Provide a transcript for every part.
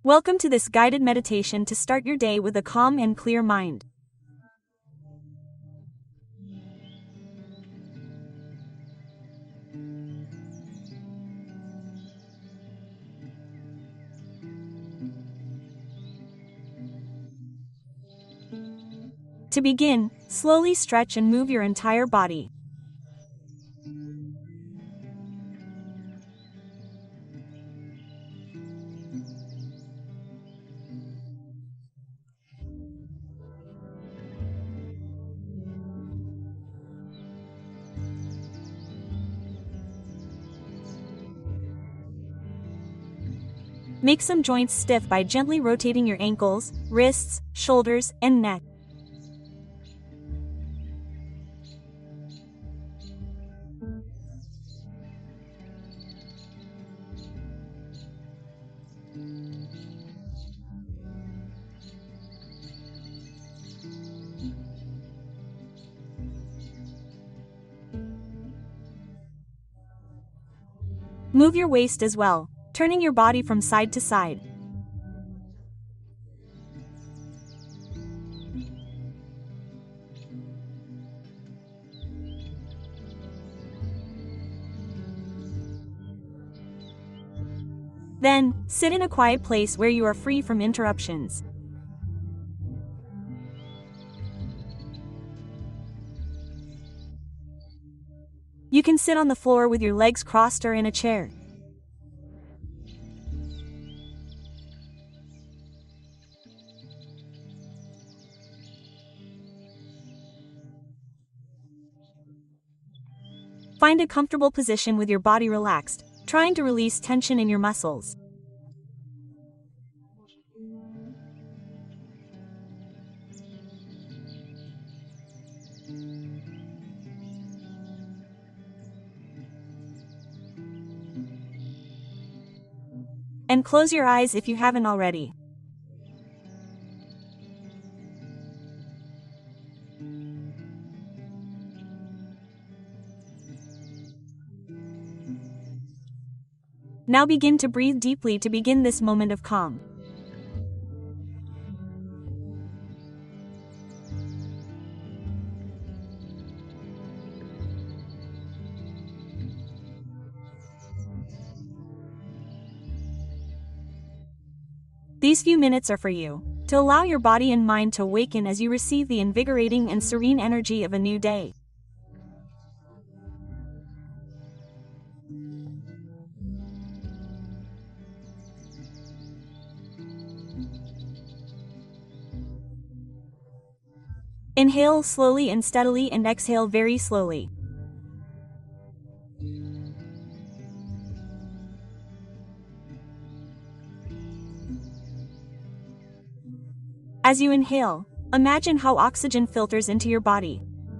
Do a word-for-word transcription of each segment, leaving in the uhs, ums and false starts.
Welcome to this guided meditation to start your day with a calm and clear mind. To begin, slowly stretch and move your entire body. Make some joints stiff by gently rotating your ankles, wrists, shoulders, and neck. Move your waist as well, turning your body from side to side. Then, sit in a quiet place where you are free from interruptions. You can sit on the floor with your legs crossed or in a chair. Find a comfortable position with your body relaxed, trying to release tension in your muscles. And close your eyes if you haven't already. Now begin to breathe deeply to begin this moment of calm. These few minutes are for you, to allow your body and mind to awaken as you receive the invigorating and serene energy of a new day. Inhale slowly and steadily and exhale very slowly. As you inhale, imagine how oxygen filters into your body.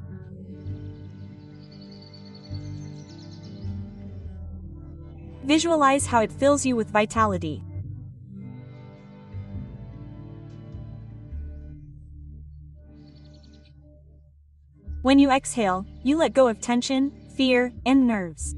Visualize how it fills you with vitality. When you exhale, you let go of tension, fear, and nerves.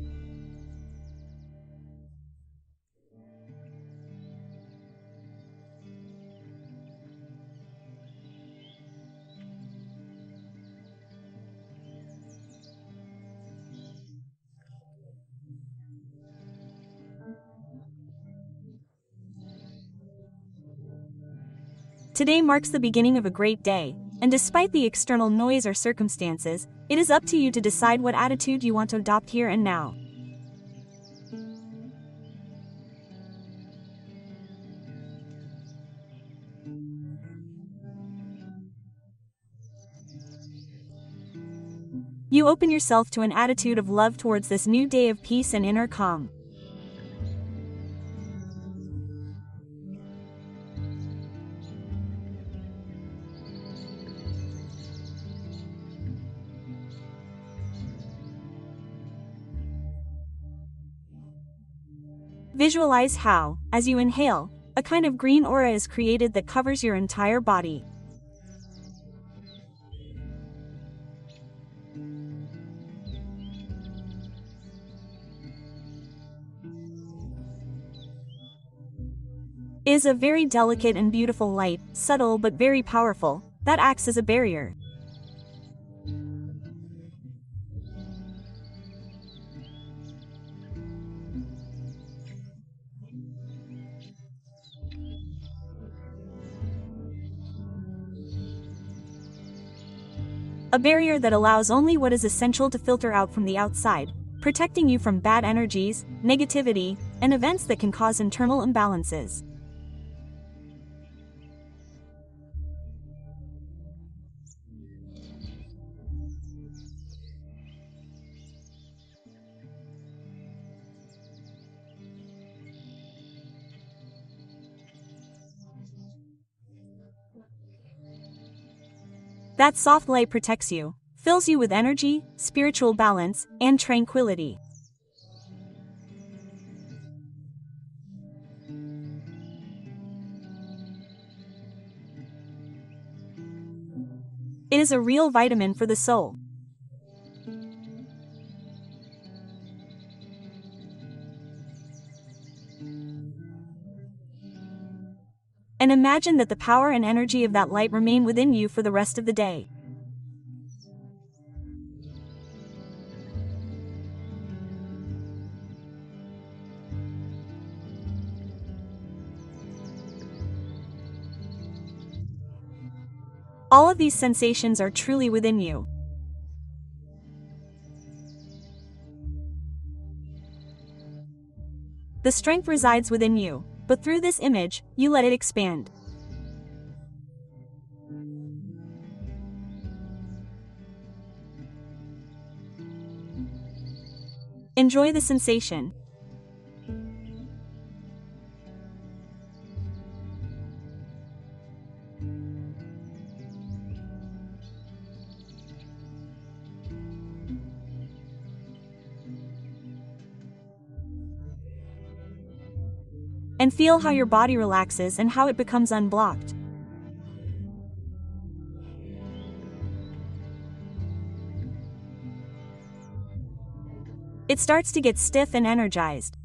Today marks the beginning of a great day, and despite the external noise or circumstances, it is up to you to decide what attitude you want to adopt here and now. You open yourself to an attitude of love towards this new day of peace and inner calm. Visualize how, as you inhale, a kind of green aura is created that covers your entire body. It is a very delicate and beautiful light, subtle but very powerful, that acts as a barrier. A barrier that allows only what is essential to filter out from the outside, protecting you from bad energies, negativity, and events that can cause internal imbalances. That soft light protects you, fills you with energy, spiritual balance, and tranquility. It is a real vitamin for the soul. And imagine that the power and energy of that light remain within you for the rest of the day. All of these sensations are truly within you. The strength resides within you, but through this image, you let it expand. Enjoy the sensation. And feel how your body relaxes and how it becomes unblocked. It starts to get stiff and energized.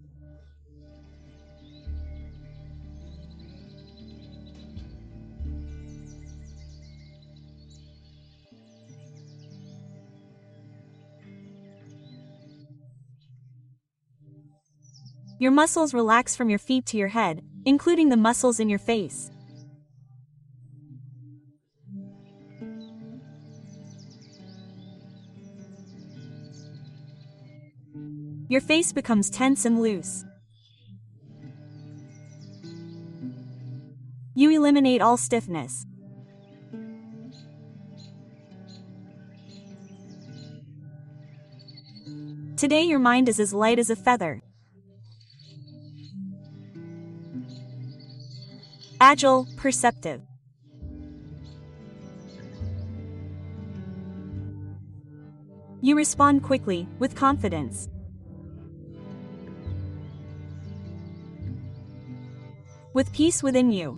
Your muscles relax from your feet to your head, including the muscles in your face. Your face becomes tense and loose. You eliminate all stiffness. Today your mind is as light as a feather. Agile, perceptive. You respond quickly, with confidence. With peace within you.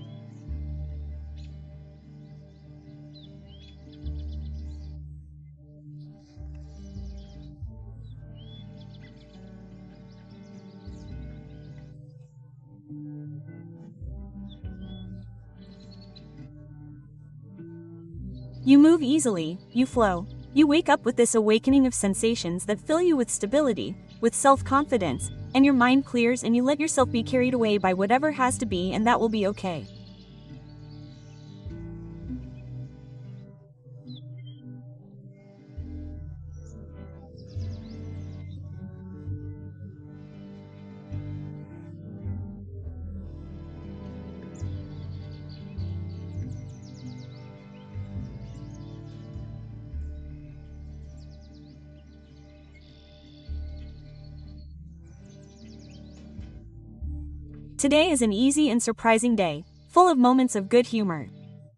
You move easily, you flow. You wake up with this awakening of sensations that fill you with stability, with self-confidence, and your mind clears and you let yourself be carried away by whatever has to be, and that will be okay. Today is an easy and surprising day, full of moments of good humor.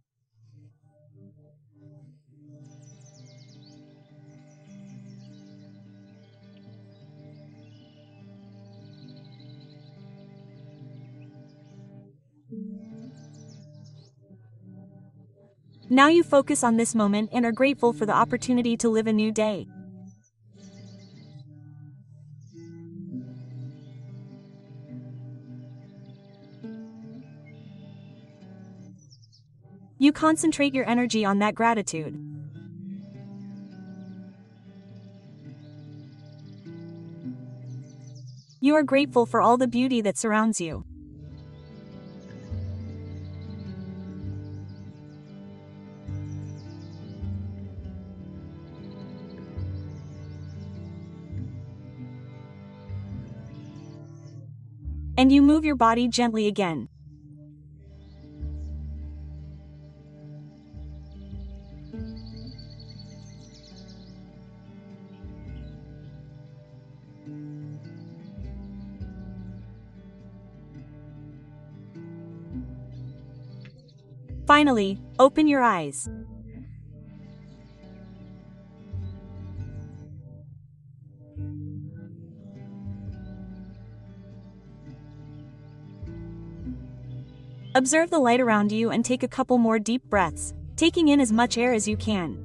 Now you focus on this moment and are grateful for the opportunity to live a new day. You concentrate your energy on that gratitude. You are grateful for all the beauty that surrounds you. And you move your body gently again. Finally, open your eyes. Observe the light around you and take a couple more deep breaths, taking in as much air as you can.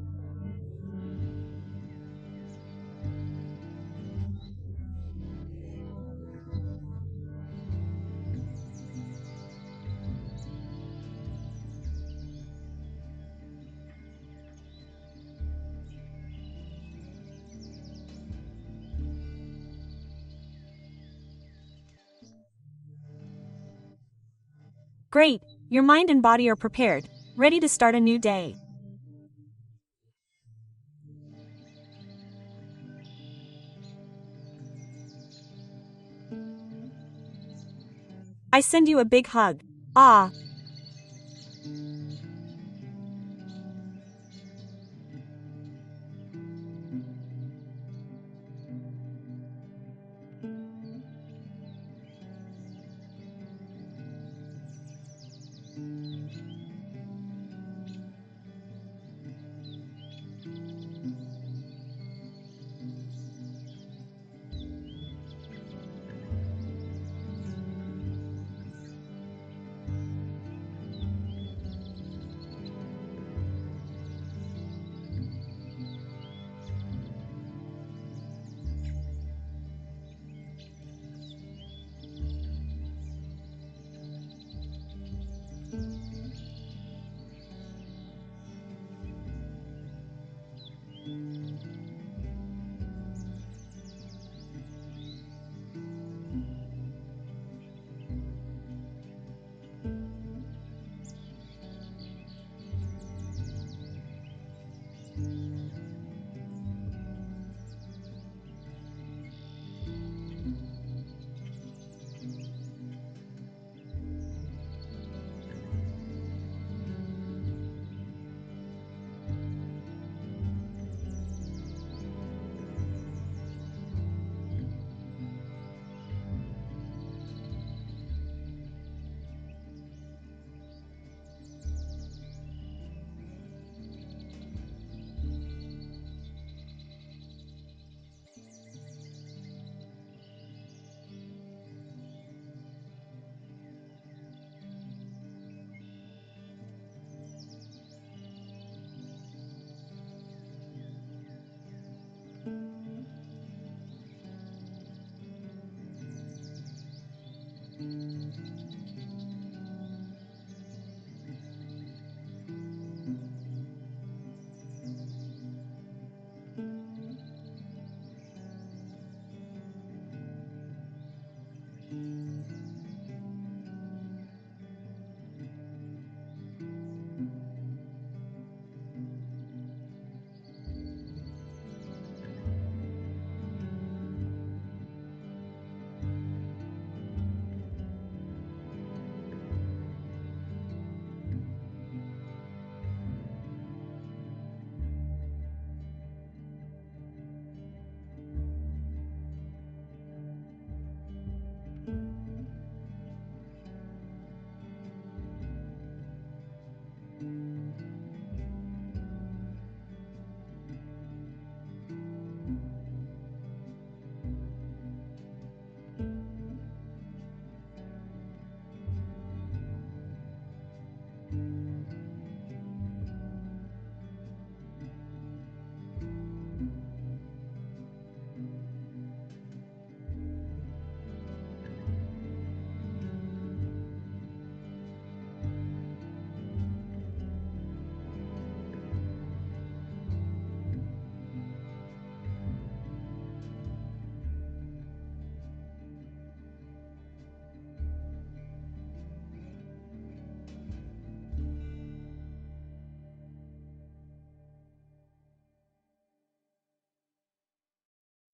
Great, your mind and body are prepared, ready to start a new day. I send you a big hug. Ah.